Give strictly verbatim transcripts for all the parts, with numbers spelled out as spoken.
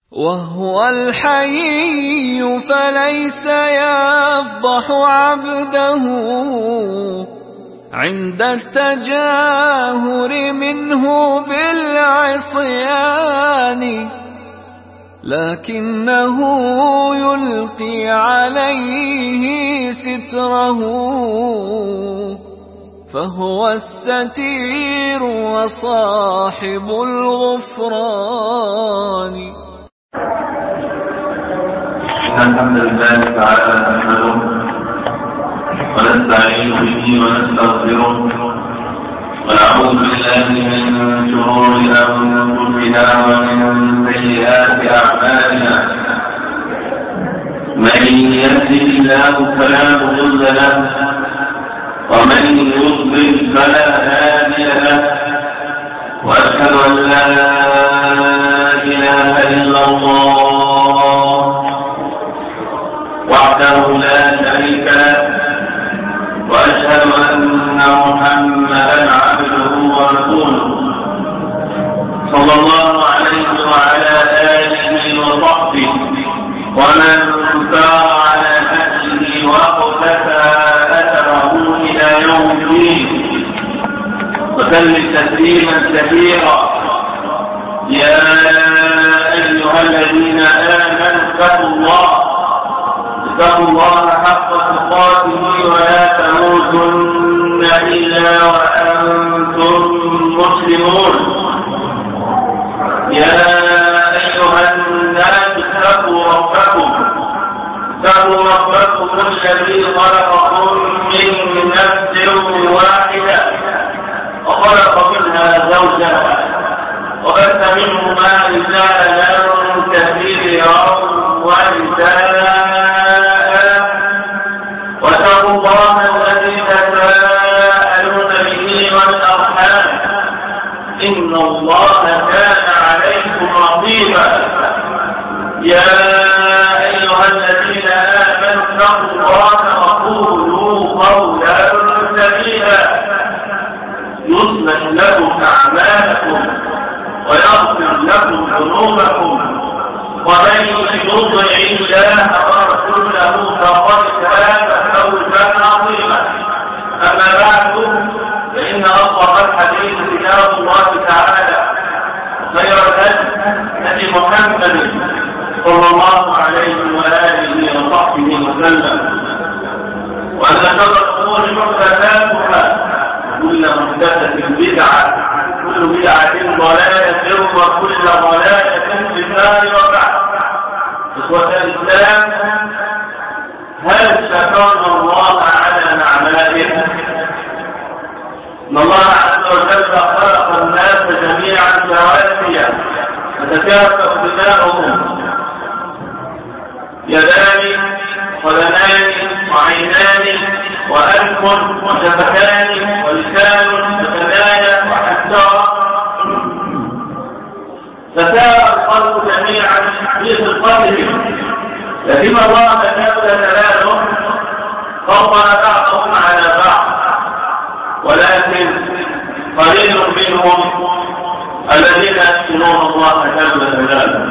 وهو الحي فليس يفضح عبده عند التجاهر منه بالعصيان، لكنه يلقي عليه ستره فهو الستير وصاحب الغفران. إن الحمد لله تعالى نحمده ونستعين به ونستغفره ونعوذ بالله من شرور أنفسنا ومن سيئات أعمالنا. من يهده الله فلا مضل له ومن يضلل فلا هادي له، وأشهد أن لا إله إلا الله وحده لا شريك له، وأشهد أن محمدا عبده ورسوله صلى الله عليه وعلى آله وصحبه ومن سار على نهجه واقتفى أثره إلى يوم الدين، وسلم تسليما كثيرا. يا أيها الذين آمنوا اتقوا الله اتقوا الله حق تقاته ولا تموتن إلا وأنتم مسلمون. يا أيها الناس اتقوا ربكم اتقوا ربكم الذي خلقكم من نفس واحدة وخلق منها زوجها وبث منهما رجالا كثيرا ونساء، واتقوا الله الذي تساءلون به والأرحام إن الله كان عليكم رقيبا. يا أيها الذين آمنوا اتقوا الله وقولوا قولا سديدا يصلح لكم أعمالكم ويغفر لكم ذنوبكم، ومن يطع الله ورسوله فقد فاز فوزا عظيما. أما بعد، فإن أصدق الحديث كتاب الله تعالى، خير الهدي هدي محمد صلى الله عليه وآله وصحبه وسلم، وأن شر الأمور محدثاتها كل محدثة بدعة كل بدعة ضلالة وكل ضلالة في النار. وبعد، إخوة الإسلام، هل شكرنا الله على نعمائه؟ إن الله عز وجل خلق الناس جميعا سواسيا فتكافأ دماؤهم، يدان قدمان وعينان وأنف وشفتان ولسان وثنايا وحسارة، فسار الخلق جميعا في خلقتهم، لكن الله جل جلاله فضل بعضهم على بعض، ولكن قليل منهم الذين يذكرون الله جل جلاله.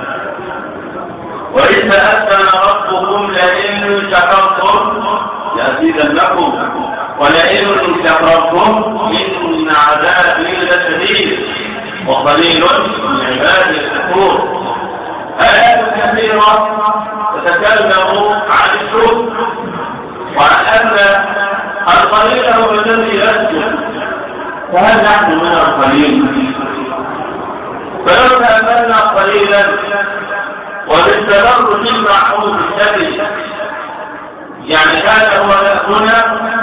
وإذ تأذن ربكم لئن شكرتم لأزيدنكم ولئن كفرتم إن عذابي لشديد وقليل من عبادي الشكور. آيات كثيرة تتكلم عن الشكر وعن أن القليل هو الذي يسجد، فهل نحن من القليل؟ فلو تأملنا قليلا وبالتبرج المعهود الشديد، يعني هذا هو هنا،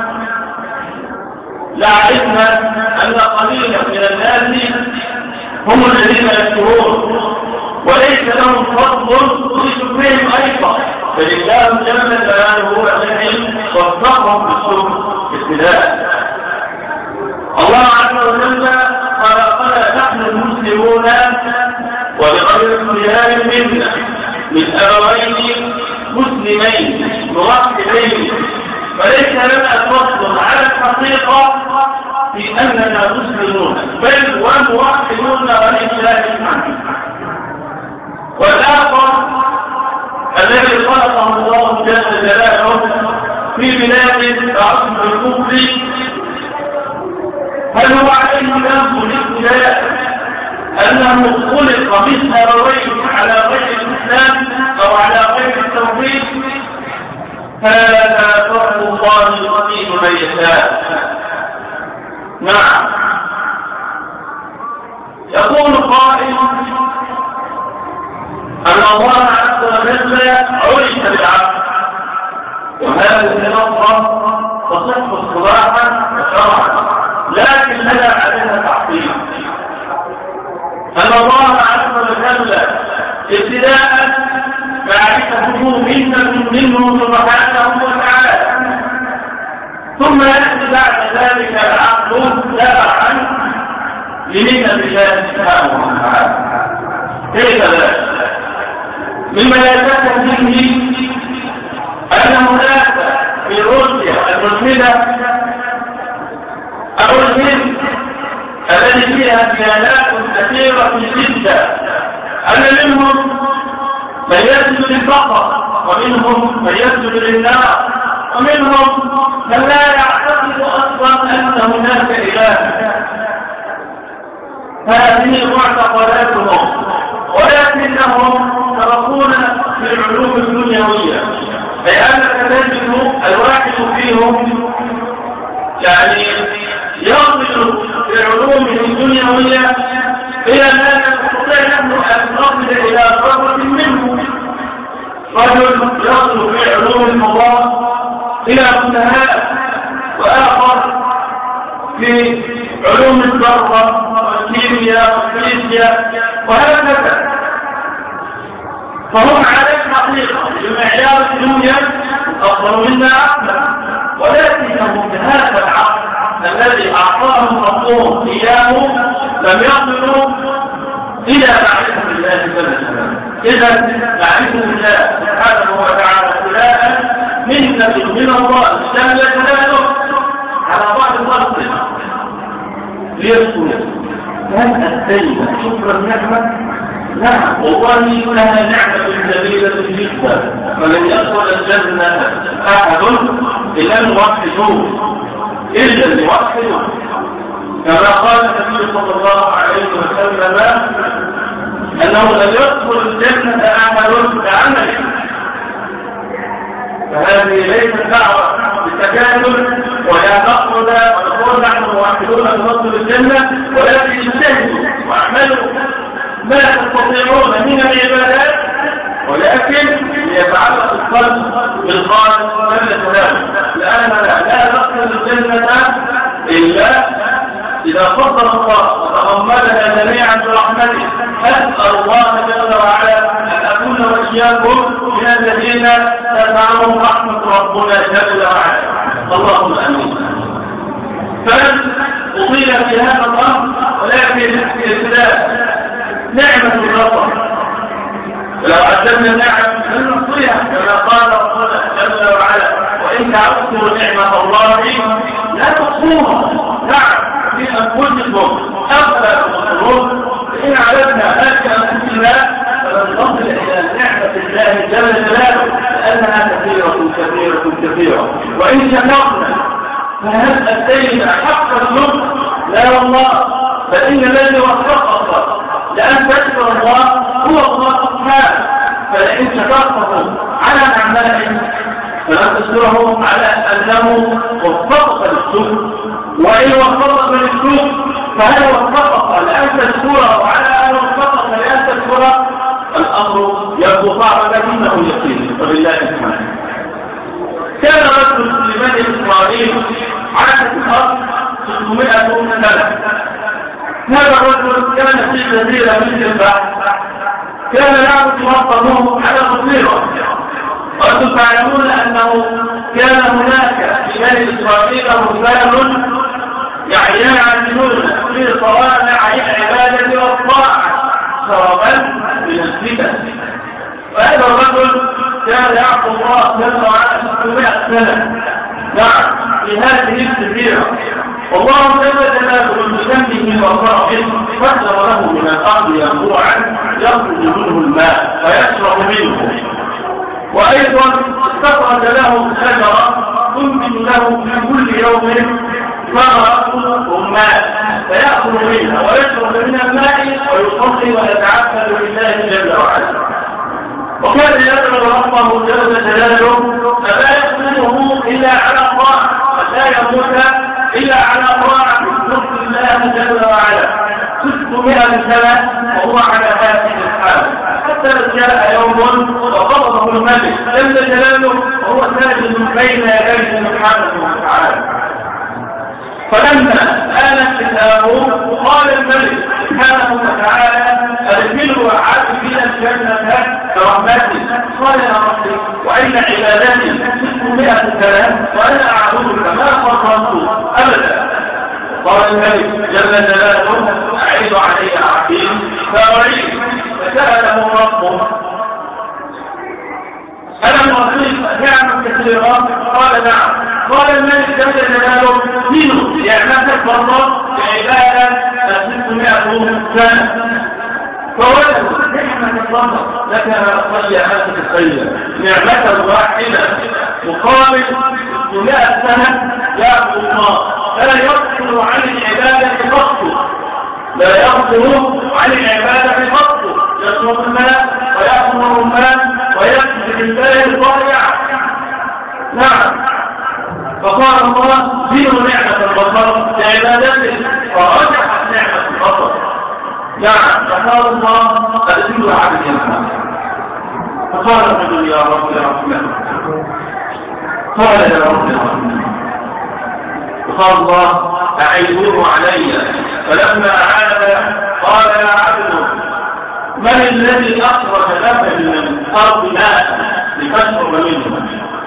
لعلمنا أن قليلا من الناس هم الذين يشكرون وليس لهم فضل في شكرهم أيضا، بل الله جل جلاله هو الذي وفقهم بالشكر ابتداء. الله عز وجل خلقنا نحن المسلمون وبغير اختيار منا من أبوين مسلمين موحدين، فليس لنا فضل على الحقيقة في أننا مسلمون بل وموحدون ولله الحمد. والآن الذي خلقه الله جل جلاله في بلاد تعصب الكفر، هل هو عليه ذنب الابتلاء أنه خلق مثل أبويه على غير الإسلام أو على غير التوحيد؟ هذا فضل الله يؤتيه من يشاء. نعم. يقول قائل أن الله عز وجل عرف بالعبد، وهذه اللفظة تصح اصطلاحا وشرعا، لكن لنا عليها تعطيل. أن الله عز وجل ابتداء معرفته منة منه سبحانه وتعالى، ثم يأتي بعد ذلك العقل تبعا لمنة الله سبحانه وتعالى. كيف ذلك؟ مما لا شك فيه أن هناك في روسيا المسلمة أو الهند التي فيها ديانات كثيرة جدا، أن منهم من يسجد للبقر، ومنهم من يسجد للنار، ومنهم من لا يعتقد أصلا أن هناك إله. هذه معتقداتهم، ولكنهم تركون في العلوم الدنيوية، لأنك تجد الواحد فيهم يعني يصل في علومه الدنيوية إلى ما يستطيع نحن أن نصل إلى ضربة منه. رجل يصل في علوم المضاد إلى منتهى، وآخر في علوم الذرة والكيمياء والفيزياء وهكذا. فهم على الحقيقة بمعيار الدنيا أفضل منا عقلا، ولكنهم بهذا العقل الذي أعطاهم ربهم إياه لم يصلوا إلى معرفة الله جل جلاله. إذا معرفة الله سبحانه وتعالى ابتلاء منة من الله جل جلاله على بعض خلقه ليذكروا هل أتينا شكر النعمة؟ نعم، والله لها نعمة جميلة جدا، فلن يدخل الجنة أحد إلا الموحدون، إلا الموحدون، كما قال النبي صلى الله عليه وسلم أنه لن يدخل الجنة أحد بعمله. فهذه ليست دعوة بالتكاسل ولا نقصد ونقول نحن موحدون ندخل الجنة، ولكن اجتهدوا واعملوا ما تستطيعون من العبادات، ولكن يتعلق القلب بالخالق جل جلاله، لأننا لا ندخل الجنة إلا إذا فضل الله وتغمدنا جميعا برحمته. أسأل الله جل وعلا أن أكون وإياكم من الذين تدفعهم رحمة ربنا جل وعلا، اللهم آمين. فأطيل في هذا الأمر، ولكن في الإسلام نعمة البصر لو قدمنا النعم لن نحصيها، كما قال ربنا جل وعلا وإن تعدوا نعمة الله لا تحصوها. نعم، في أنفسكم أفلا تبصرون. إن عددنا هذه أنفسنا فلن نصل إلى نعمة الله جل جلاله، لأنها كثيرة كثيرة كثيرة. وإن شكرنا فهل أتينا حق الشكر؟ لا والله، فإن الذي وفقك لأن تشكر الله هو الله سبحانه. فلئن شكرته على نعمائه فلن تشكره على أنه وفقك للشكر، وإن وفقك للشكر فهل وفقك لأن تشكره على أن وفقك لأن تشكره؟ الأمر يبدو صعبا لكنه يقين، فبالله سبحانه. كان رجل في بني إسرائيل عاش في الأرض ستمائة سنة. هذا الرجل كان في جزيرة من البحر، كان يعبد ربه على بصيرة. وأنتم تعلمون أنه كان هناك في بني إسرائيل رجال يعني يعملون في صوامع العبادة والطاعة شربا من الفتن. وهذا الرجل كان يعبد الله جل وعلا ستمائة سنة. نعم، في هذه الجزيرة، والله جل جلاله بذنبه وكرمه قدر له من الارض ينبوعا يخرج منه الماء فيشرب منه. وأيضا استخرج له شجرة تنبت له في كل يوم ثمرة رمان فيأكل منها ويشرب من الماء ويصلي ويتعبد لله جل وعلا. وكان يدعو ربه جل جلاله فلا يقبله إلا على طاعة ولا يموت إلا على طاعة نصر الله جل وعلا ستمائة سنة وهو على هذه الحال حتى جاء يوم وقبضه الملك جل جلاله وهو ساجد بين يديه سبحانه وتعالى. فلما آن كتابه قال الملك سبحانه وتعالى أدخلوا عبدي الجنة برحمتي. قال يا ربي وأين عبادتي ستمائة سنة وأنا أعبدك ما فرطت أبدا. قال الملك جل جلاله أعيد علي عبدي فأعيد. فسأله ربه ألم أعطيك نعما كثيرة؟ قال نعم. قال الملك جل جلاله دين نعمتك فضل بعبادة ستمائة سنة فوجدوا نعمة الضمر لك طيئاتك الخير نعمة واحدة مقابل ستمائة سنة يعبد الله لا يغفل عن العبادة فقط لا يغفل عن العبادة فقط يطلب الماء ويأخذ الرمان ويكتب بالله الضائع. نعم. فقال الله دين نعمة البصر بعبادته فرجحت نعمة البصر. نعم. فقال الله أدخل عبد الجنة. فقال الرجل يا رب يا رب قال يا رب يا رب. فقال الله أعيدوه علي. فلما عاد قال يا عبد من الذي أخرج لك من الأرض ماء لتشرب منه؟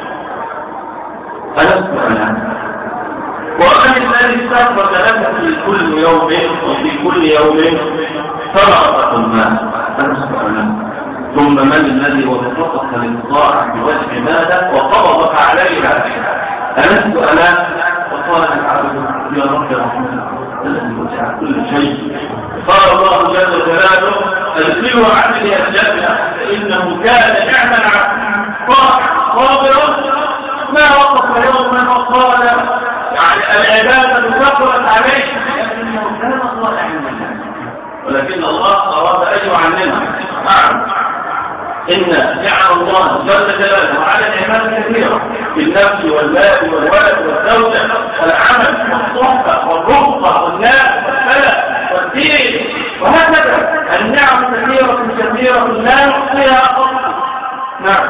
فلست أنا. ومن الذي استخرج لك في كل يوم وفي كل يوم ثمرة الماء؟ فلست أنا. ثم من الذي وفقك للطاعة بوجه ماذا وقبضك عليها؟ ألست أنا؟ وقال العبد يا رب رحمتك الذي وسع كل شيء. قال الله جل جلاله ادخلوا عبدي الجنة فإنه كان نعم العبد صابرا ما وقف يوما وقال يعني العبادة كثرت عليه لكنه كان صالحا ولكن الله أراد أن يعلمه. نعم. إن نعم الله جل جلاله على نعمات كثيرة في النفس والمال والولد والزوجة والعمل والصحبة والرفقة والناس والفلك والدين وهكذا النعم كثيرة كثيرة لا نحصيها قط. نعم.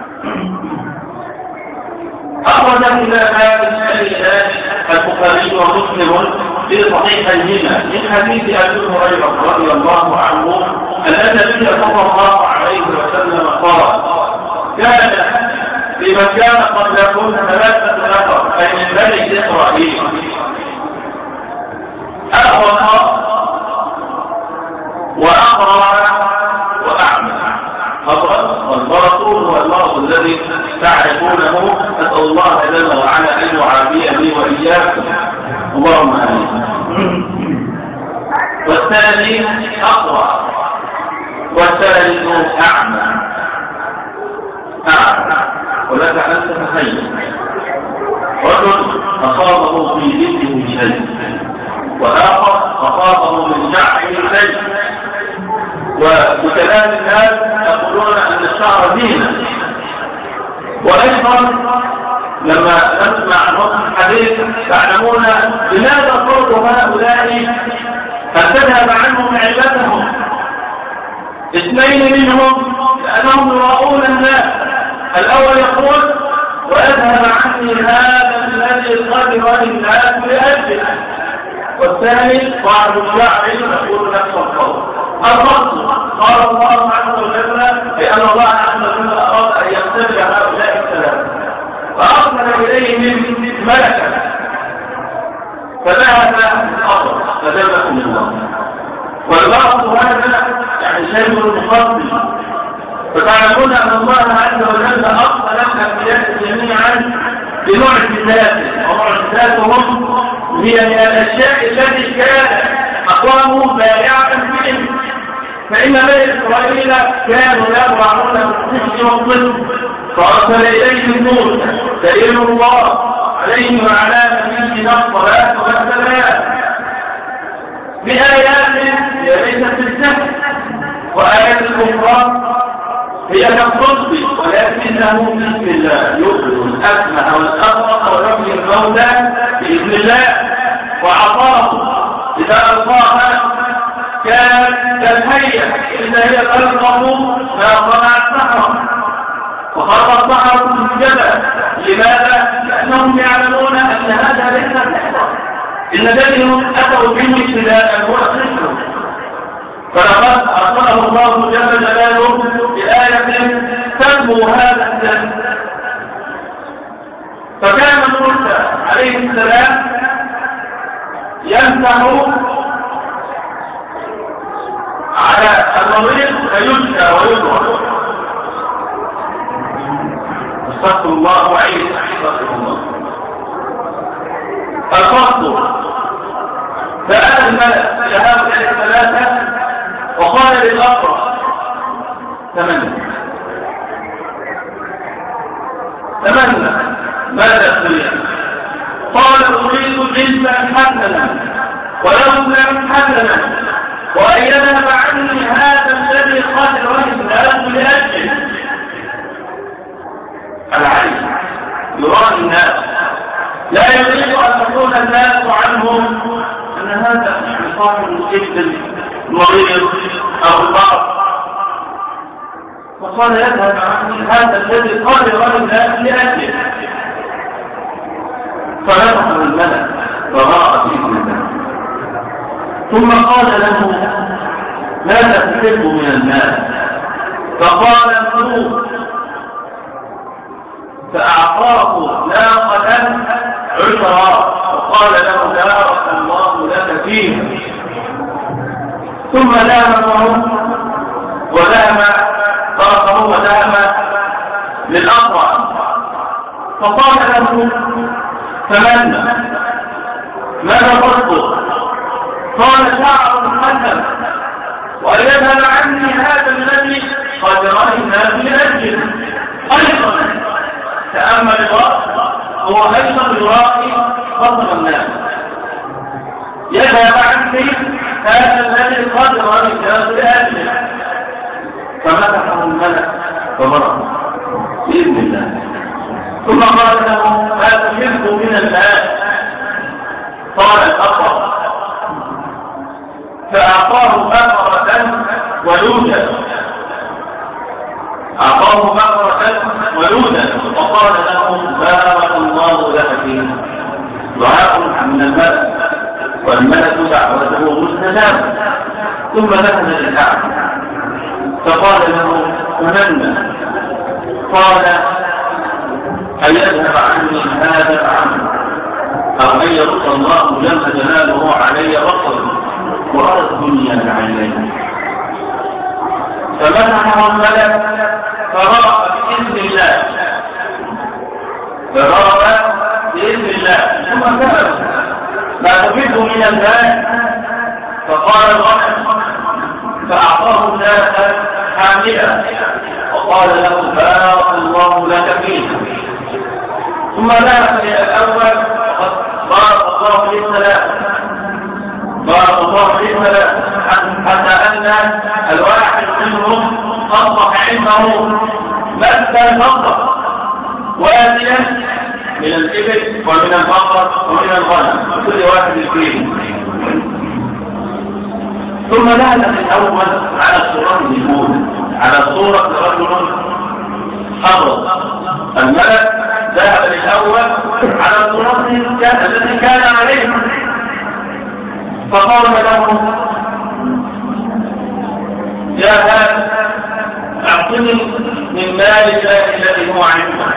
أخرج إلى هذا الشيء البخاري ومسلم في صحيحيهما من حديث أبي هريرة رضي الله عنه أن النبي صلى الله عليه وسلم قال كان لمن كان قبلكم ثلاثة نفر أي من بني إسرائيل أغرق وأقرع وأعمى. أغرق والبرق هو المرض الذي تعرفونه. أسأل الله جل وعلا أن يعافيني وإياكم اللهم آمين. والثاني أقرع والثالث أعمى. أعمى ولك أن تتخيل رجل أصابه في جسمه شيء وآخر أصابه من شعره شيء. وكلام الناس يقولون أن الشعر زينة. وأيضا لما نسمع نص الحديث تعلمون لماذا صوت هؤلاء أن تذهب عنهم علتهم. اثنين منهم لأنهم يراؤون الناس. الأول يقول وأذهب عني هذا الذي قدر الناس لأجله. والثاني صاحب الشعر يقول نفس القول. الفصل قال الله عز وجل بأن الله عز وجل أراد أن يختبر هؤلاء الثلاثة فأرسل إليهم ملكا فذهب الأرض فدلهم الله. والبعض هذا يعني شيء مفصل. فتعلمون أن الله عز وجل أرسل الأنبياء جميعا بمعجزاته ومعجزاتهم هي من الأشياء التي كان أقوامه بارعة فيهم فإن بني إسرائيل كانوا يبرعون بالصدق والصدق فأرسل إليهم موسى كريم الله عليه وعلى نبينا الصلاة والسلام بآيات هي ليست بالسهل، وآيات الأخرى هي كالصدق ولكنه بإذن الله يخرج الأكمه والأبرص ويحيي الموتى بإذن الله. وعطاه إذا ألقاها كان كالحية إذا هي تلقف ما صنع السحرة، وخرج السحرة في الجبل. لماذا؟ لأنهم يعلمون أن هذا ليس سحرا، إن الذين أتوا به ابتداء هو سحر. فلقد أرسله الله جل جلاله بآية تنمو هذا السحر. فكان موسى عليه السلام يمسح على المريض فيشفى ويبرأ. استغفر الله وعيد استغفر الله. الفصل فأتى الملك إلى هؤلاء الثلاثة وقال للأقرأ تمنى تمنى ماذا تريد؟ قال أريد جنسا حسنا ولونا حسنا وأينها عني هذا الذي قد رأيت لأجل العلم يرى الناس لا يريد أن تكون الناس عنهم أن هذا صاحب جدا مريض أو البعض. وقال يذهب عني هذا الذي قد رأى الناس لأجل. فنفخ الملك فراء في الملك ثم قال له ماذا تحب من الناس؟ فقال الملوك. فأعطاه ناقة عشرا وقال له بارك الله لك فيها. ثم لامه ولام فرقه ولام للأقرع فقال له تمنى ماذا تصدق؟ قال شعر حسن ويذهب عني هذا الذي قد رأينا في أجل. أيضا تأمل الرأس هو أيضا يراقي خطر الناس. يذهب عني هذا الذي قد رأينا في أجل. فمسحه الملك فمرض بإذن الله. ثم قال له ما تحب من الماء؟ قال الأقرب. فأعطاه بقرة ولودا أعطاه بقرة ولودا وقال له بارك الله لك فيه. دعاء من الملك والملك دعوته مستجابة. ثم دخل الكعبة فقال له تمنى. قال أن يذهب عني هذا العمل أو أن يرد الله جل جلاله علي بصري وأرى الدنيا بعينيه. فمسحه الملك فرأى بإذن الله فرأى بإذن الله. ثم سأل ما تفيد من الماء؟ فقال الغنم. فأعطاه الناس حاملا وقال له بارك الله لك فيه. ثم ذهب إلى الأول بارك الله في الثلاث بارك الله في الثلاث حتى أن الواحد منهم أصبح عنده مادة الفضة واديا من الإبل ومن البقر ومن الغنم كل واحد فيه. ثم ذهب الأول على الصورة الأولى على صورة رجل أبرص. الملك ذهب الأول على الصورة التي كان عليه فقال له يا هذا أعطني من مال الله الذي هو عنده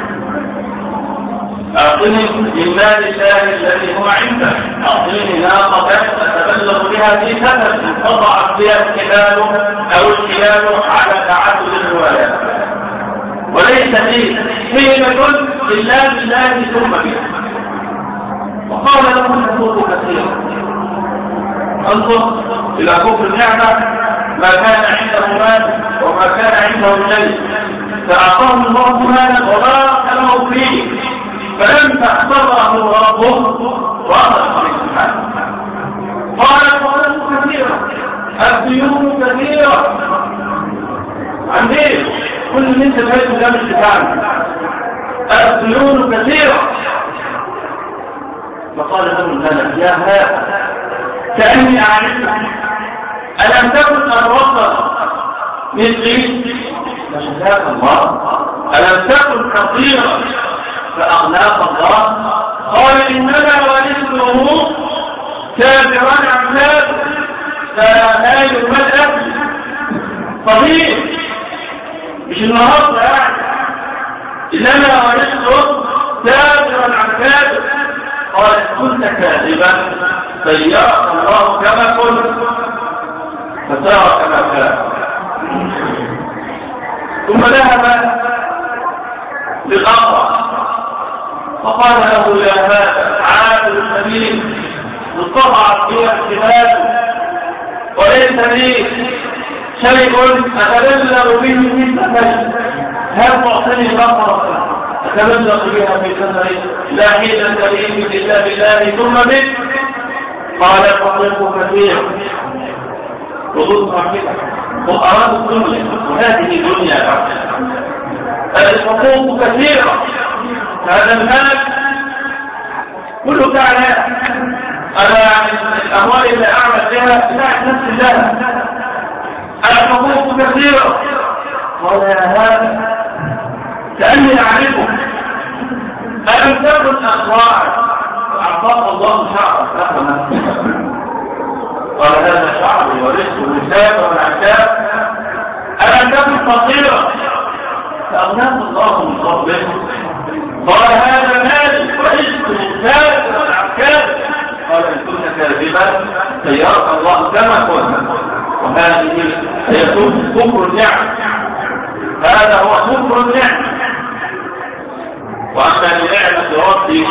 أعطني من مال الله الذي هو عنده أعطني ناقة أتبلغ بها في سفر انقطعت بها الكلاب أو الكلاب على تعدد الروايات وليس فيه حيلة إلا بالله ثم بها. وقال له الحقوق كثيرا انظر إلى كفر النعمة ما كان عنده مال وما كان عنده شيء، فأعطاه الله مالا وبارك له فيه، فلم تحفظه ربه وأخذ سبحانه. قال الفضل كثيرة، الديون كثيرة، عندي كل اللي انت فايته ده مش بتاعنا، الديون كثيرة. فقال له الملك يا هذا كأني أعرفك، ألم تكن الرسل مثلي؟ فشفاك الله. ألم تكن كثيرا فأغناك الله؟ قال إنما ولده كافرا عماد فلا يملأ صغير، مش النهارده يعني، إنما ولده كافرا عماد. قال كنت كاذبا سيرك الله كما كنت فترى كما كان. ثم ذهب للأقرع فقال له يا هذا عابد السبيل اصطفعت فيها الجبال وليس لي شيء أتبلغ به مثل شيء، هل تعطيني بقرة أتبلغ بها في سفري لا حيلة لي إلا بالله ثم بك؟ قال الحقوق كثير وضد عقيدة وأراد الدنيا وهذه دنيا الحقوق كثيرة. هذا المال كله تعالى أنا الأموال اللي أعمل بها بتاعت نفس الله، الحقوق كثيرة. قال يا هذا كأني أعرفه، ألم تكن أخبار أعطاك الله شعرا أخنا؟ قال هذا شعري ورزق والنساء والعشاء. ألم تكن فقيرا فأغناك الله من فضله؟ قال هذا مالي ورزق والنساء والعشاء. قال إن كنت كاذبا سيرك الله كما كنت، وهذه هي كفر النعم، هذا هو كفر النعم. وأما بنعمة ربك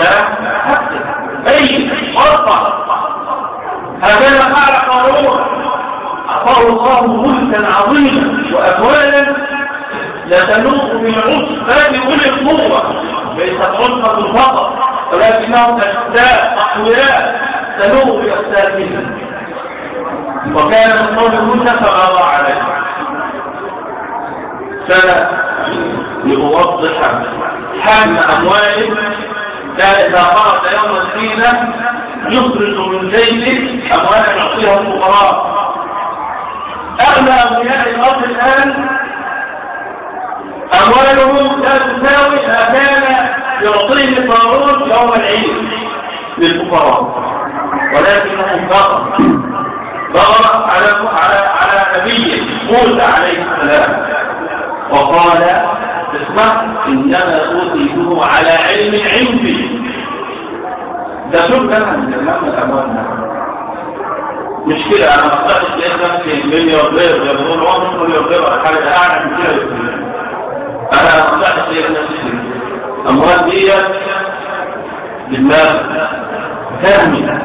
أي فرقة. هكذا قال قارون أعطاه الله ملكا عظيما وأموالا لتنوء بالعصبة أولي القوة، ليست عصبة فقط ولكنهم أشداء أقوياء تنوء بأجسادهم. وكان من قول موسى فغضى عليه. فليوضح حجم أمواله، كان إذا خرج يوم الزينة يخرج من جيبه أموالا يعطيها الفقراء. أغلى أغنياء الأرض الآن أموالهم لا تساوي ما كان يعطيه قارون يوم العيد للفقراء، ولكنه بغى بغى على على على نبيه موسى عليه السلام وقال اسمع إنما أوتيته على علم عندي. ده شوف لنا من الإمام الأموالنا مش كده. أنا ما أقدرش لأسنا في ملياردير يقولون عمر ملياردير ولا حاجة أعلى من كده. أنا ما أقدرش لأسنا في أموال دي بالله كاملة.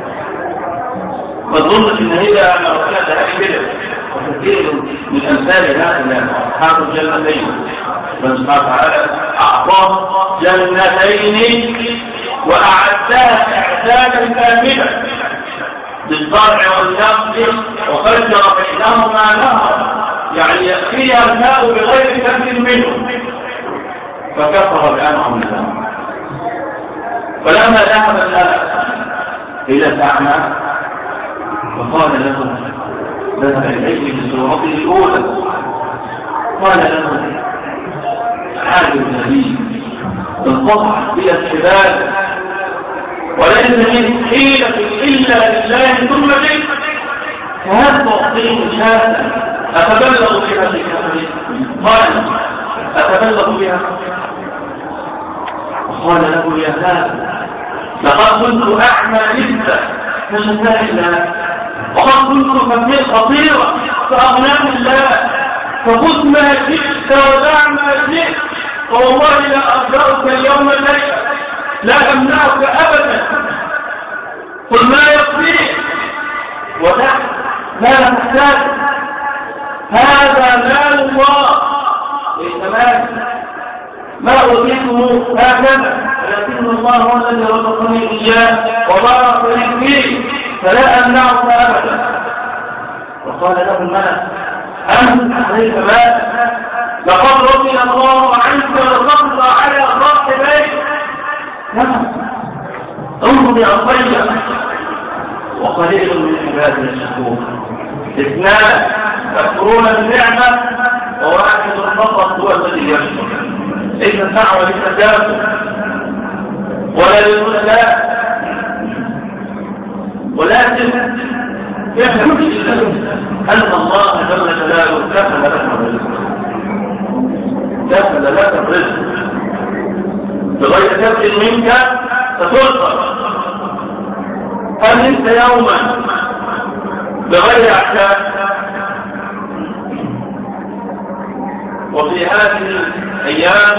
ما تظنش إن هي مرتبة ده كده. وكثير من أمثال هذا أصحاب الجنتين من سبحانه وتعالى أعطاه جنتين وأعدها إعدادا كاملا بالزرع والنخل وفجر بينهما نهرا، يعني يأتيها الماء بغير كم منه، فكفر بأنعم الله. فلما ذهب الملك إلى الأعمى فقال له ذهب إليه في سورته الأولى قال له حاجة النبي انقطع بي الحبال وليس من حيلة إلا لله ثم بك، فهل تعطيني شاة أتبلغ بها في كفري؟ قال أتبلغ بها. قال له يا هذا لقد كنت أعمى لسه فشفاه الله، وقد كنت فمي خطيرة فأغناه الله، فخذ ما شئت ودع ما شئت، والله لا أرجعك اليوم الليلة، لا أمنعك أبدا، قل ما يكفيك ودع ما لا تحتاج. هذا مال الله ليس مال ما أوتيته هكذا، ولكن الله هو الذي رزقني إياه وبارك لي فيه فلا أمنعك أبدا. وقال له الملك أنت عليك مال لقد رضي الله عنك وتقضى على صاحبيك. نعم انظر يا طيب وقليل من عباد الشكور. اثنان يكفرون النعمة وواحد فقط هو الذي يشكر. ليس الدعوة للتجاوز ولا للمساء، ولكن يفهم أن الله جل جلاله كفل لك الرزق، كفل لك الرزق بغير كفل منك ستلقى. هل انت يوما بغير احكام؟ وفي هذه الايام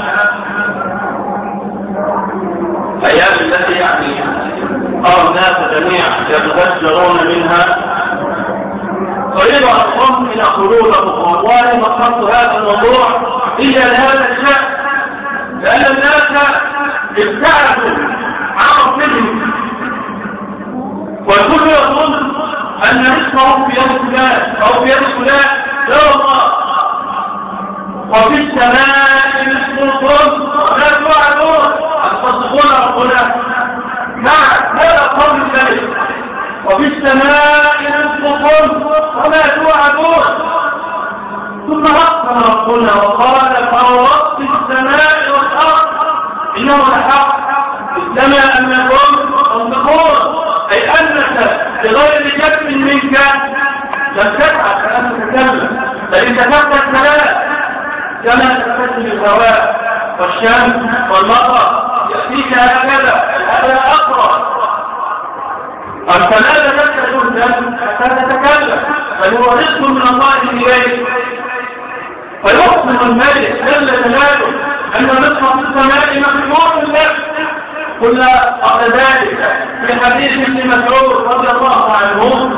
ايام التي يعني ارى الناس جميعا يتفجرون منها، اريد ان اطمئن قلوبكم والله فكرت هذا الموضوع الا لهذا الشان، لان الناس ابتعدوا عن ربهم والكل يظن ان رزقه في يد فلان او في يد فلان. لا الله، وفي السماء رزقكم ولا توعدون ان تصدقون ربنا. نعم هذا قول الملك، وفي السماء رزقكم ولا توعدون. ثم أقسم ربنا وقال فورب السماء والأرض إنه لحق السماء أنكم تصدقون، أي أنك بغير جد منك لم تفعل فأنت تتكلم، فإن كتبت الكلام كما تكتب الهواء والشمس والمطر يأتيك هكذا. هذا أقرأ أنت لا تتكلم حتى تتكلم، بل هو رزق من الله إليك. فيقسم الملك جل جلاله أن رزق في السماء مكتوب لك. قلنا قبل ذلك في حديث ابن مسعود رضي الله عنه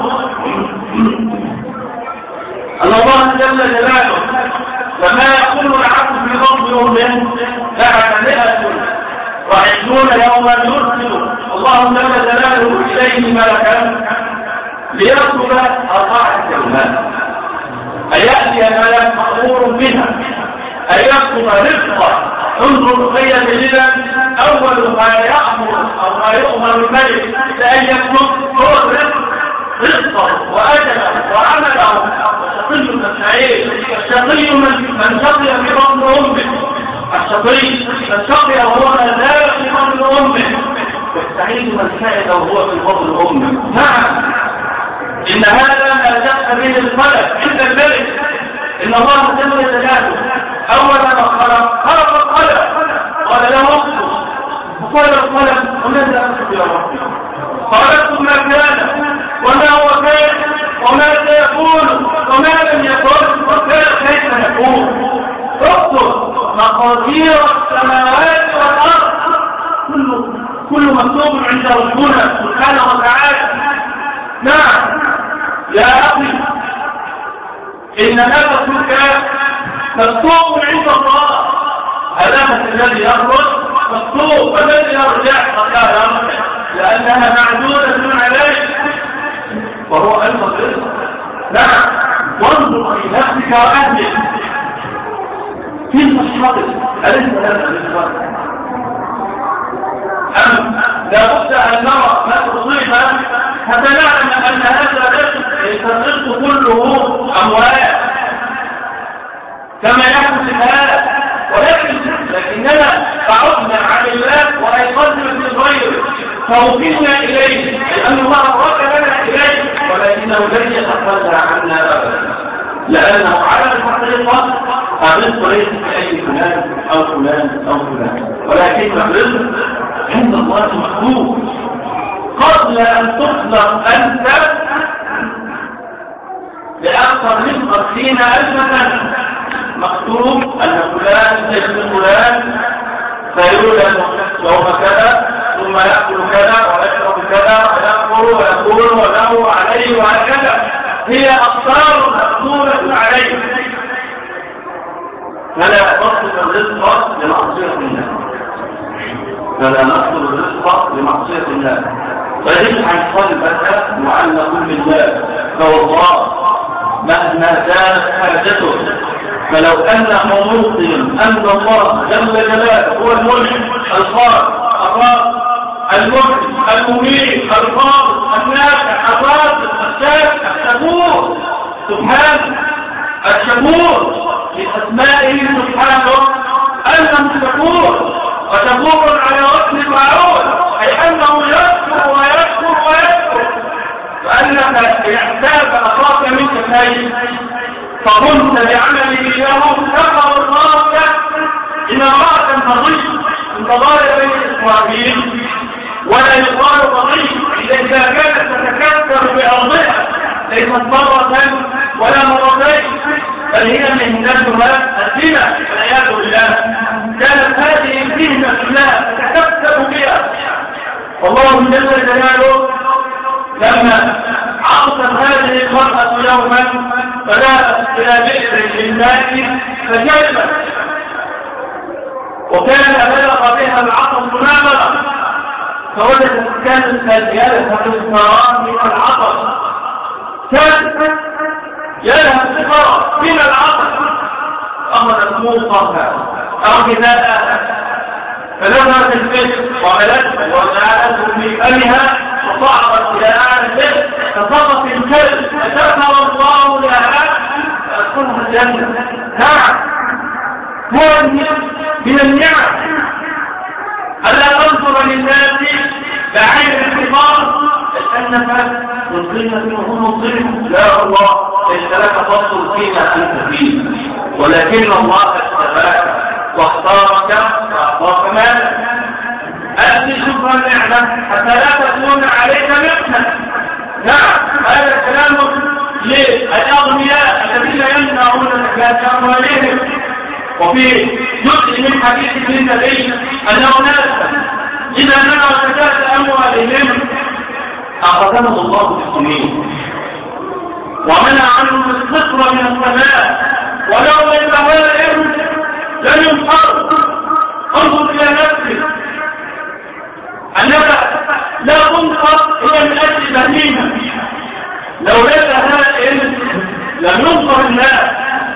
أن الله جل جلاله لما يقول العبد في بطن أمه بعد مئة وعشرون يوما يرسل الله جل جلاله إليه ملكا ليكتب أربع كلمات، أن يأتي ملك مأمور بها أن يكتب رزقا. انظر في دليلا أول ما يأمر أو ما يؤمر الملك بأن يكتب هو الرزق، رزقه وأجله وعمله. الشقي من السعيد، الشقي من شقي في بطن أمه، الشقي من شقي وهو لا في بطن أمه، والسعيد من سعد وهو في بطن أمه. نعم إن هذا ما جاء به الفلك عند الملك. إن الله جل جلاله أول ما خلق خلق القلم، قال له اكتب، وقال القلم وماذا أكتب يا ربي؟ قال اكتب ما كان وما هو كان وما سيكون وما لم يكن وكان كيف يكون. اكتب مقادير السماوات والأرض، كل كل مكتوب عند ربنا سبحانه وتعالى. نعم يا أخي إن هذا كله مكتوب عند الله. هذا الذي يخرج مكتوب والذي يرجع قد لا يرجع لأنها معدودة عليه وهو أيضا الرزق. نعم وانظر في نفسك وأهلك في صحتك، أليس هذا الرزق؟ أم لابد أن نرى ما تصيب حتى نعلم أن هذا الرزق ليس الرزق كله أموال كما يحدث الآن، ولكن لكننا بعدنا عن الله وأيقظنا في الغير فوقفنا إليه لأن الله ركبنا إليه، ولكنه لن يتخلى عنا أبدا، لأنه على الحقيقة الرزق ليس في أي فلان أو فلان أو فلان، ولكن الرزق عند الله مكتوب قبل أن تخلق أنت لأكثر من خمسين ألف سنة. مكتوب أن فلان اسم فلان سيولد يوم كذا ثم يأكل كذا ويشرب كذا ويأكل ويقول وله عليه وهكذا. هي أخطار مقدورة عليه، فلا نطلب الرزق لمعصية الله، فلا نطلب الرزق لمعصية الله، فيجعل قلبك معلق بالله، فوالله مهما كانت حاجته، فلو أنه موطن أن الله جل جلاله هو الملك الخالق الرازق المحيي المميت الخالق النافع الرازق الشافع الشكور سبحانه الشكور بأسمائه سبحانه أنه شكور وشكور على وزن المعروف، أي أنه يذكر ويذكر ويذكر، فأنك إحساب أخاك منك شيء فقمت بعمله له كفر الله إن امرأة تضيع انتظار بين إسرائيل ولا يقال ضعيف إذا كانت تتكثر بأرضها ليست مرة ولا مرتين، بل هي مهنتها الزنا والعياذ بالله. كانت هذه المهنة لا تتكثر بها، والله جل جلاله لما عطت هذه المرأة يوما فذهبت إلى بئر للماء فشربت، وكان بلغ بها العطش نابغا، فوجدت كانت الزيادة تسترى من العطش، كانت يلها السفر من العطش، أخذت موقفها أو غذاءها فنظرت البئر وعملته وجعلته في فمها وصعدت إلى أعلى البئر فسقط الكلب فشكر الله لها فأدخلها الجنة. نعم، هذه من النعم ألا تنظر للناس بعين الاعتبار أنك مسلمة وهم مسلم، لا الله ليس لك فضل فيما أنت فيه، ولكن الله اجتباك واختارك وأعطاك مالا. أدي شكر النعمة حتى لا تكون عليك نعمة. نعم، هذا الكلام للأغنياء الذين يمنعون زكاة أموالهم، وفي جزء من حديث النبي أنه ناسا إذا منعوا زكاة أموالهم أخذهم الله بالسنين ومنع عنهم الصفر من السماء ولو من بهائم لم ينحر. انظر إلى نفسك أنك لا تنصر هي من أجل بهيمة، لو لا بهائم لم ينصر الناس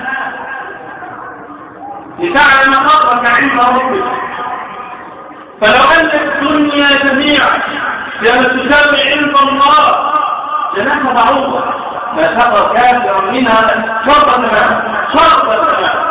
لتعلم قدرك عند ربك. فلو أن الدنيا جميعا كانت تساوي عند الله لنحن بعوضة ما سقى كافر منها شرطة تمام شرطة تمام.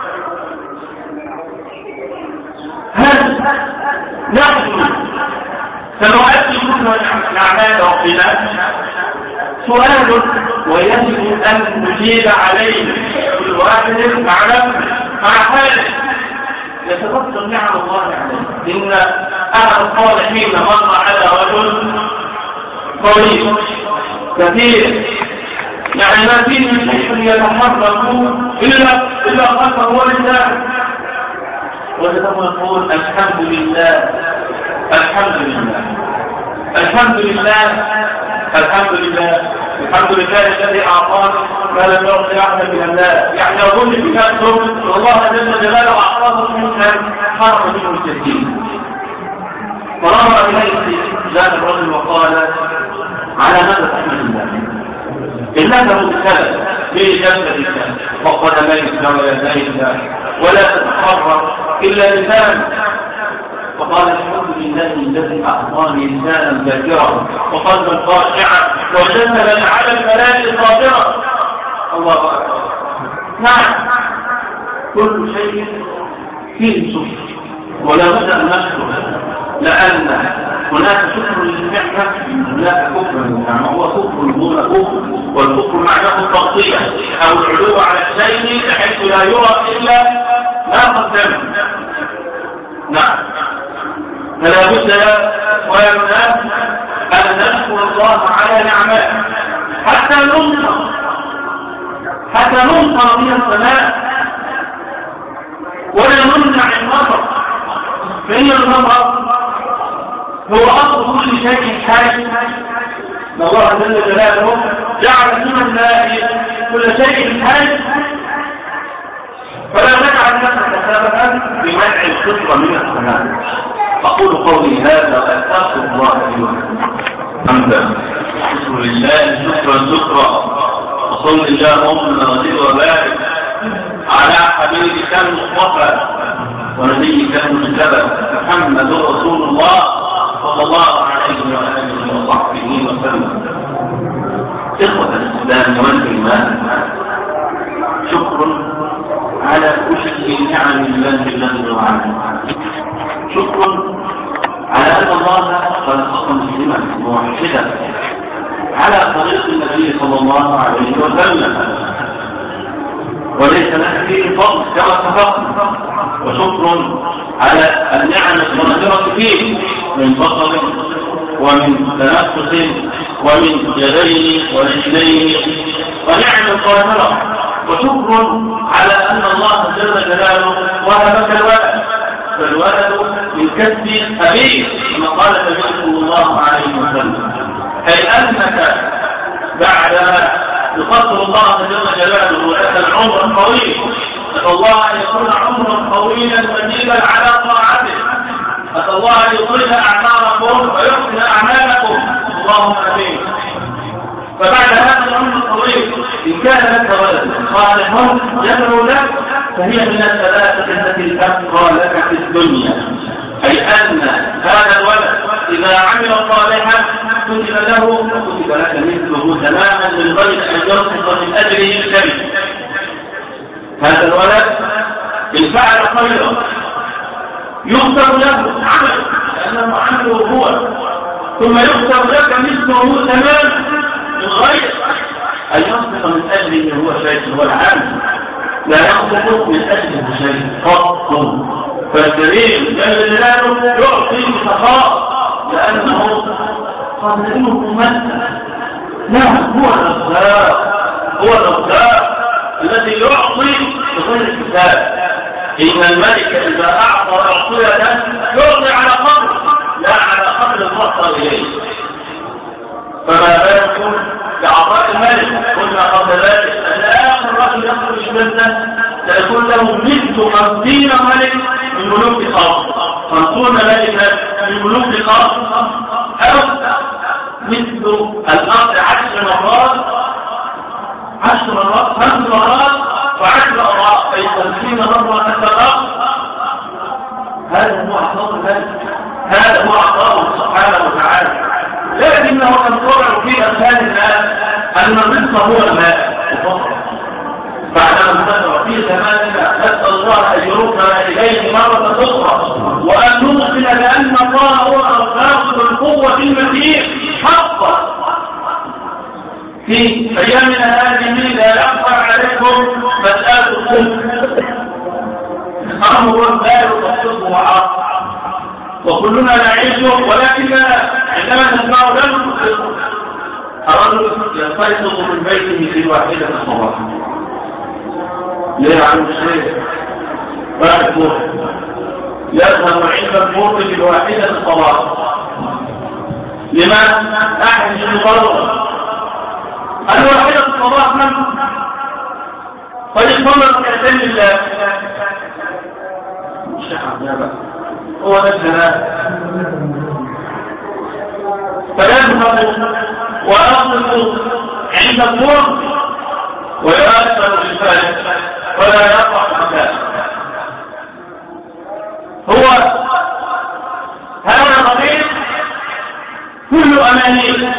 هل نحن سنؤدي كل الأعمال ربنا؟ سؤال ويجب أن نجيب عليه كل واحد مع مع حاله يتذكر نعم الله عليه. إن أحد الصالحين مر على رجل طويل كثير يعني ما فيه من شيء يتحرك إلا إلا قلبه ولسانه، وجدته يقول الحمد لله الحمد لله الحمد لله الحمد لله الحمد لله الذي أعطانا ما لم يعطي أحدا من الناس. يعني يظن بكثره والله جل جلاله أعطاه ممكن حرم منه الكثير. فرغب إليه ذات الرجل وقال على ماذا تحمد الله؟ إنك مبتلى في جسدك وقدميك ويديك ولا تتحرك إلا لسانك. وقال الحمد لله الذي أعطاني لسانا ذاكرا وقلبا خاشعا وجسدا على البلاء صابرا. الله أكبر. نعم، كل شيء فيه شكر ولا بد أن نشكر، لأن هناك شكر للنعمة هناك كفر للنعمة، هو كفر دون كفر، والكفر معناه التغطية أو العلو على الشيء بحيث لا يرى إلا ما قدمه. نعم، فلا بد ويمنع أن نشكر الله على نعمه حتى نمطر حتى نمطر من السماء ولا نمنع المطر، فإن المطر هو أصل كل شيء حي. الله جل جلاله جعل من الماء كل شيء حي، فلا نجعل نفسك سببا بمنع الفطرة من السماء. أقول قولي هذا وأستغفر الله لي ولكم. حمدا شكر لله شكرا شكرا، وصل اللهم وسلم وبارك على حبيبك المصطفى ونبيك المجتبى محمد رسول الله صلى الله عليه وآله وصحبه وسلم. إخوة الإسلام والإيمان، شكر على كل نعم الله جل وعلا، شكر على أن الله خلقك مسلما موحدا على طريق النبي صلى الله عليه وسلم، وليس لك فيه فضل كما اتفقنا، وشكر على النعم الظاهرة فيه من بصر ومن تنفس ومن يدين ورجلين ونعم ظاهرة، وشكر على أن الله جل جلاله وهبك الولد، فالولد من كسب أبيك كما قال النبي صلى الله عليه وسلم، أي أنك بعدما يقدر الله جل جلاله لك العمر الطويل، أسأل الله أن يكون عمرا طويلا مجيدا على طاعته، أسأل الله أن يطيل أعماركم ويحسن أعمالكم، اللهم آمين. فبعد هذا العمر الطويل إن كان لك ولد صالح يدعو لك فهي من الثلاثة التي تبقى لك في الدنيا، أي أن هذا الولد إذا عمل صالحا كتب له وكتب لك مثله تماما من غير أن ينقص من أجله شيء. هذا الولد إن فعل خيرا يغفر له عمل لأنه عمله هو، ثم يغفر لك مثله تماما من غير أن ينقص من أجله هو شيء، هو العمل لا ينقص من أجله شيء قط. فالكريم جل جلاله يعطي بسخاء لأنه قادرينه ممثل. نعم هو الرزاق، هو الرزاق الذي يعطي بغير حساب. إن الملك إذا أعطى أعطية يعطي على قدر لا على قدر الفقر إليه، فما بالكم بعطاء الملك؟ قلنا قبل ذلك أن آخر رجل يخرج منه سيكون له مثل خمسين ملك من ملوك قوم، خمسون ملكا من ملوك قوم، أو مثل الأرض عشر مرات عشر مرات خمس مرات وعشر مرات أي خمسين مرة أكثر. هذا هو عطاء الملك، هذا هو عطاءه سبحانه وتعالى. لكنه ينطبع في أذهان الناس أن الرزق هو الماء فقط. بعدما نستمع في زماننا نسأل الله أن يردنا إليه مرة أخرى، وأن نوصل لأن الله هو الرزاق بالقوة المتين حقا. في أيامنا هذه لا يخفى عليكم مسألة الخلق، أمر لا يخصصه عقل وكلنا نعيشه، ولكننا عندما نسمع لا نخصصه. الرجل ينفصل من بيته في واحدة الصباح، ليه عن الشيء بعد الظهر يذهب عند الظهر في واحدة الصباح. لما أحد الضرورة الواحدة الصباح من فيصلي ركعتين لله مش حاجة هو نفسنا، فيذهب ويصل عند الظهر ويؤثر بالفجر ولا يقع مكان. هو هذا الرقيق كل أماني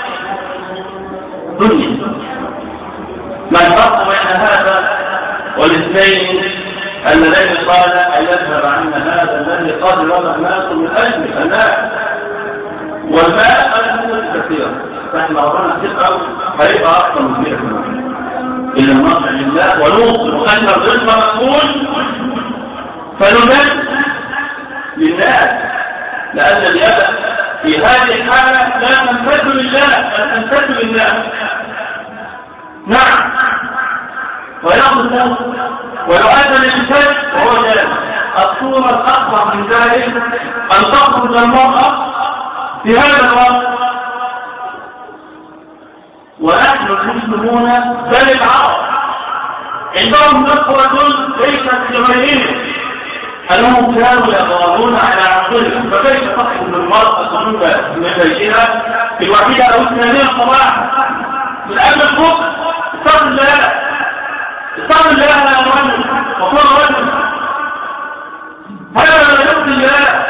دنيا. ما الفرق بين هذا والاثنين اللذين قال أن يذهب عنا هذا الذي قال وضع الناس من أجل الماء، والماء أجل كثيرا، فإحنا ورانا ثقة هيبقى أكثر من كثير إلى النصر لله ونوصل وأن الرزق مقبول فنبت للناس، لأن اليد في هذه الحالة لا تنفذ لله بل تنفذ لله. نعم ويأخذ له ولو أتى للفجر وهو جالس. الصورة الأكبر من ذلك أن تخرج المرأة في هذا الوقت ونحن المسلمون بل العرب عندهم نخوة ليست كغيرهم، أنهم كانوا يغارون على عقلهم، فكيف تخرج المرأة من بيتها في الوحيدة أو الثانية الصباح من أجل الفوق؟ استغفر الله استغفر الله يا رجل وقل رجل، هذا لا يرضي الله.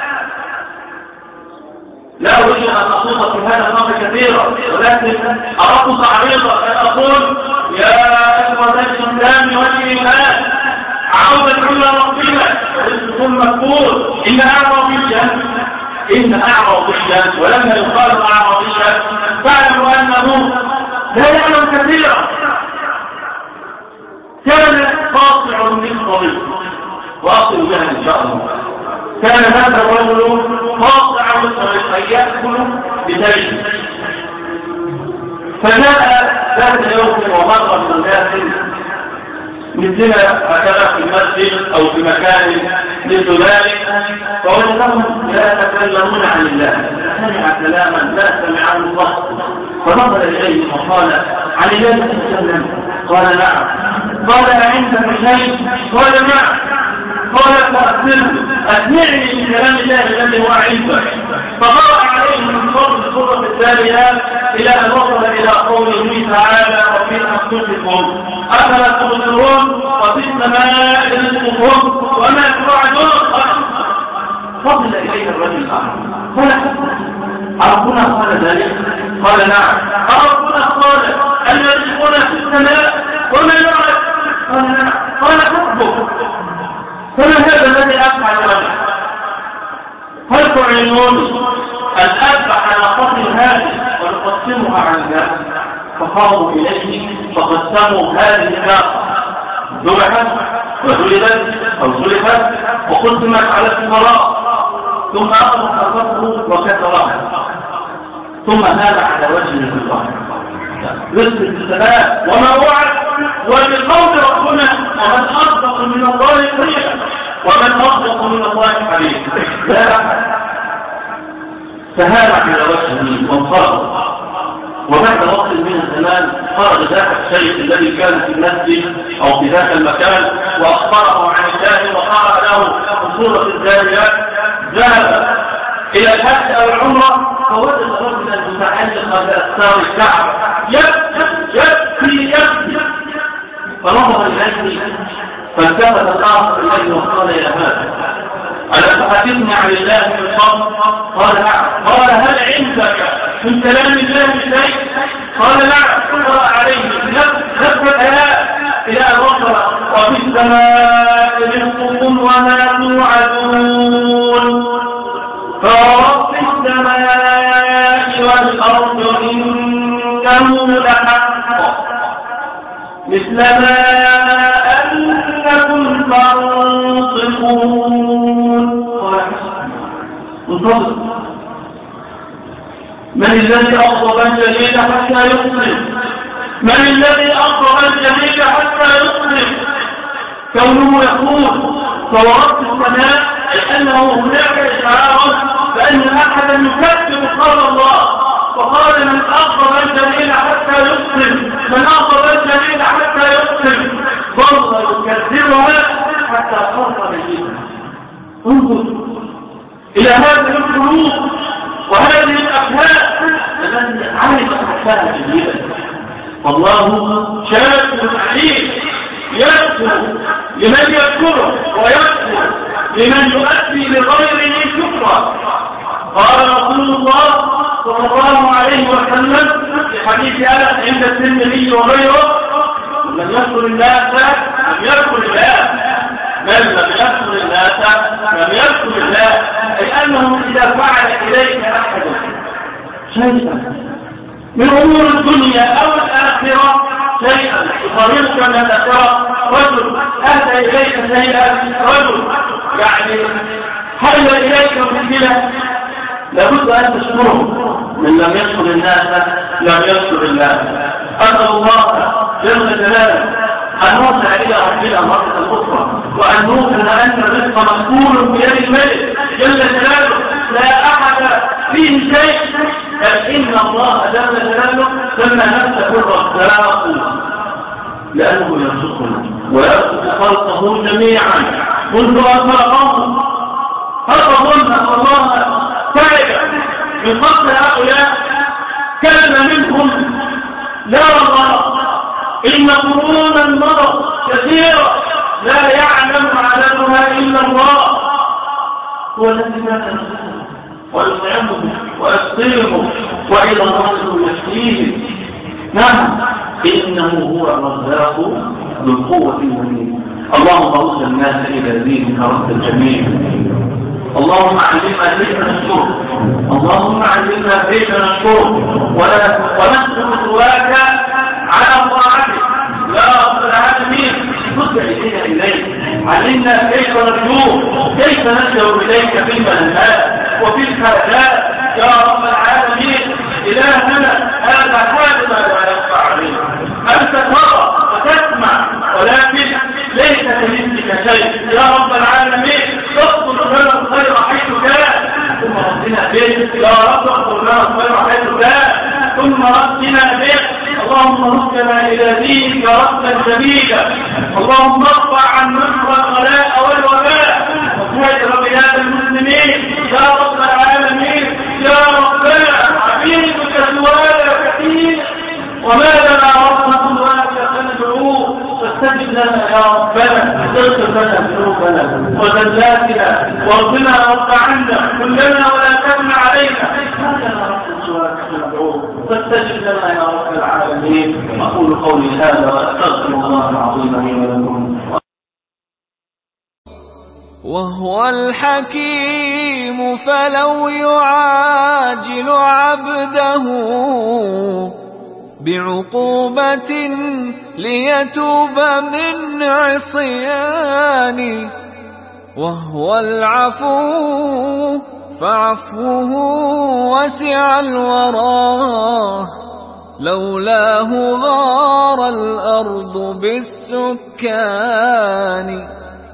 لا أريد أن أخوض في هذا الأمر كثيرا، ولكن أردت تعريضا أن أقول يا إخوة الإسلام والإيمان عودة إلى ربنا، ورزقكم مقبول. إن أعرابيا إن أعرابيا ولما يقال أعرابيا فاعلموا أنه لا يعلم كثيرا، كان قاطع للطريق، واصل بها إن شاء الله. كان هذا الرجل قاطع للطريق أن يأكل بزيت، فجاء ذات يوم ومر من الناس مثلنا هكذا في المسجد أو في مكان مثل ذلك، فوجدهم لا يتكلمون عن الله، سمع كلاما لا سمعه الله، فنظر إليه وقال عن الله تتكلم؟ قال نعم. قال عندك شيء؟ قال نعم. قال فأخبره أسمعني من كلام الله الذي هو عندك. فقرأ عليه من فضل السورة التالية إلى أن وصل إلى قوله تعالى وفي أنفسكم أفلا تبصرون وفي السماء رزقكم وما توعدون. فضل إليه الرجل الآخر قال ربنا قال ذلك؟ قال نعم. ربنا قال أن رزقنا في السماء وما يعد؟ قال نعم. قال حسبك. فما هذا الذي أفعل له؟ هل تعلمون أن أذبح على قتل هذه ونقسمها عن الناس؟ فقاموا إليه فقسموا هذه الناقة، ذبحت وجلدت أو زلفت وقسمت على الفقراء، ثم أخذ حرفته وكسرها، ثم نال على وجهه في البحر رزق السماء وما وعد. وبقول ربنا ومن أصدق من الله قيلا ومن أصدق من الله حديثا. لا أحد. فهال على وجهه وانصرف، وبعد وقت من الزمان خرج ذاك الشيخ الذي كان في المسجد أو في ذاك المكان وأخبره عن الله وقرأ له سورة الذاريات. ذهب إلى الحج أو العمرة فوجد رجلا متعلقا بأستار الكعبة يبكي يبكي يبكي، فنظر إليه فالتفت الآخر إليه وقال يا هذا ألا تحدثني عن الله من قبل؟ قال نعم. قال هل عندك من كلام الله شيء؟ قال نعم. قرأ عليه نفس الآيات إلى أن وصل وفي السماء رزقكم وما توعدون فرب السماء والأرض إنه لحق مثل ما أنكم تنطقون. انتظر. من الذي أغضب الجليل حتى يصلب؟ من الذي أغضب الجليل حتى يصلب؟ كونه يقول فوربت السماء لأنه هناك إشعار بأن أحدا يكذب قال الله، وقال من أغضب الجليل حتى يصلب، من أغضب الجليل حتى يصلب، ظل يكذبها حتى خرج بجيبها. انظر إلى هذه القلوب وهذه الأفهام التي عرفت أحكام جديدة. والله شاكر عليم، يذكر لمن يذكره ويذكر لمن يؤدي لغيره شكرا. قال رسول الله صلى الله عليه وسلم في حديث أنس عند الترمذي وغيره: من يذكر الناس لم يذكر الله، من لم يذكر الناس لم يذكر الله، أي أنه إذا فعل إليك أحد شيئا من أمور الدنيا أو الآخرة شيئا يخرجك من الآخرة، رجل أهدى إليك شيئا، رجل يعني حل إليك مشكلة، لابد أن تشكره. من لم يشكر الناس لم يشكر الله. أسأل الله جل جلاله أن نرجع إلى ربنا مرة أخرى، وأن نوقن أن الرزق مقبول بيد الملك جل جلاله، لا أحد فيه شيء، إن الله جل جلاله سمى نفسه الرزاق لأنه يرزقنا ويرزق خلقه جميعا منذ أن خلقهم. خلقهم أن الله تعب من خلق هؤلاء كان منهم لا والله إن قرونا مضت كثيرة لا يعلم عددها إلا الله، هو الذي مات ويطعمه ويسقيه وإذا رزقه يشفيه. نعم إنه هو الرزاق ذو القوة المتين. اللهم رد الناس إلى دينك رد الجميع. اللهم علمنا كيف نشكر، اللهم علمنا كيف نشكر ولا ونذكر سواك على طاعتك يا رب العالمين. رد إلينا إليك، علمنا كيف نرجوك، كيف نلجأ إليك في المنهات وفي الحاجات يا رب العالمين. إلهنا هذا حال ما لا يخفى عليك، أنت ترى وتسمع ولكن ليس كمثلك شيء يا رب العالمين. اغفر لنا الخير حيث كان ثم ردنا بك يا رب، اغفر لنا الخير حيث كان ثم ردنا بك. اللهم ردنا إلى دينك ردا جميلا. اللهم ارفع عن مصر الغلاء والوباء وخير بلاد المسلمين يا رب العالمين. يا ربنا عبيدك سؤال كثير وما لنا رحمة ولا فندعوه فاستجب لنا يا ربنا، اغفر لنا ذنوبنا وزلاتنا وارضنا وارض عنا كلنا ولا تمن علينا. ما لنا رحمة ولا فندعوه فاستجب لنا يا رب العالمين. أقول قولي هذا وأستغفر الله العظيم لي ولكم. وهو الحكيم فلو يعاجل عبده بعقوبة ليتوب من عصيانه، وهو العفو فعفوه وسع الورى، لولاه غار الأرض بالسكان.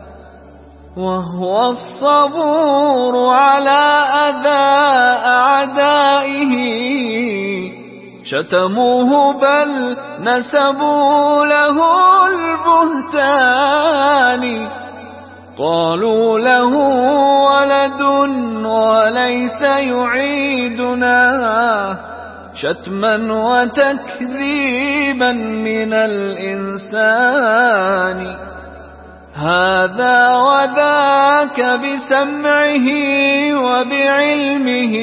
وهو الصبور على أذى أعدائه، شتموه بل نسبوا له البهتان. قالوا له ولد وليس يعيدنا، شتما وتكذيبا من الإنسان. هذا وذاك بسمعه وبعلمه،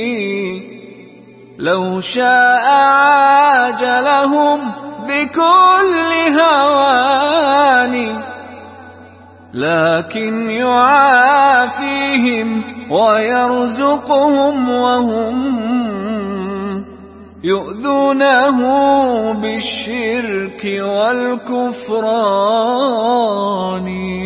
لو شاء عاجلهم بكل هوان، لكن يعافيهم ويرزقهم وهم يؤذونه بالشرك والكفران.